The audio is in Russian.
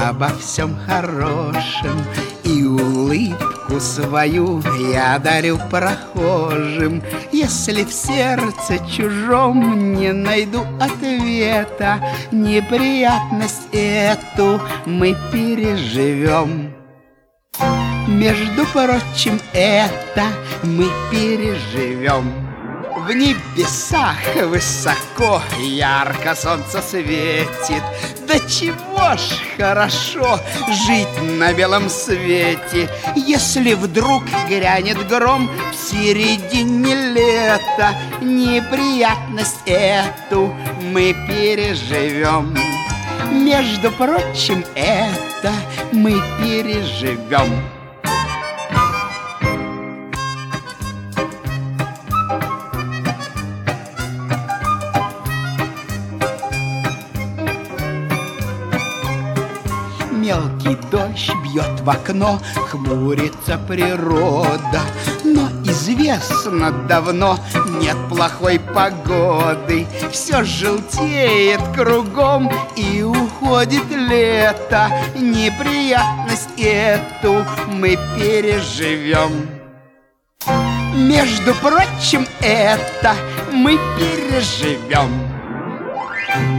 обо всем хорошем, и улыбку свою я дарю прохожим. Если в сердце чужом не найду ответа, неприятность эту мы переживем. Между прочим, это мы переживем. В небесах высоко ярко солнце светит. Да чего ж хорошо жить на белом свете. Если вдруг грянет гром в середине лета, неприятность эту мы переживем. Между прочим, это мы переживем. Мелкий дождь бьет в окно, хмурится природа. Но известно давно, нет плохой погоды. Все желтеет кругом и уходит лето. Неприятность эту мы переживем. Между прочим, это мы переживем.